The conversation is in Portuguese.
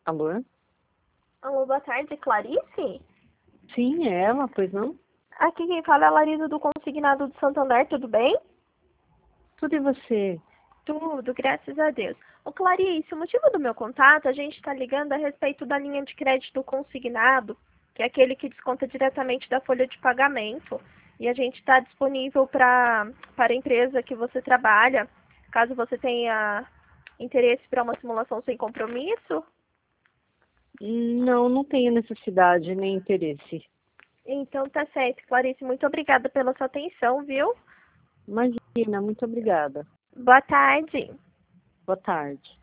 Alô? Alô, boa tarde, Clarice? Sim, é ela, pois não? Aqui quem fala é a Larisa do Consignado do Santander, tudo bem? Tudo e você? Tudo, graças a Deus. Ô Clarice, o motivo do meu contato, a gente está ligando a respeito da linha de crédito consignado, que é aquele que desconta diretamente da folha de pagamento. E a gente está disponível para a empresa que você trabalha, caso você tenha interesse para uma simulação sem compromisso. Não, não tenho necessidade nem interesse. Então tá certo, Clarice, muito obrigada pela sua atenção, viu? Imagina, muito obrigada. Boa tarde. Boa tarde.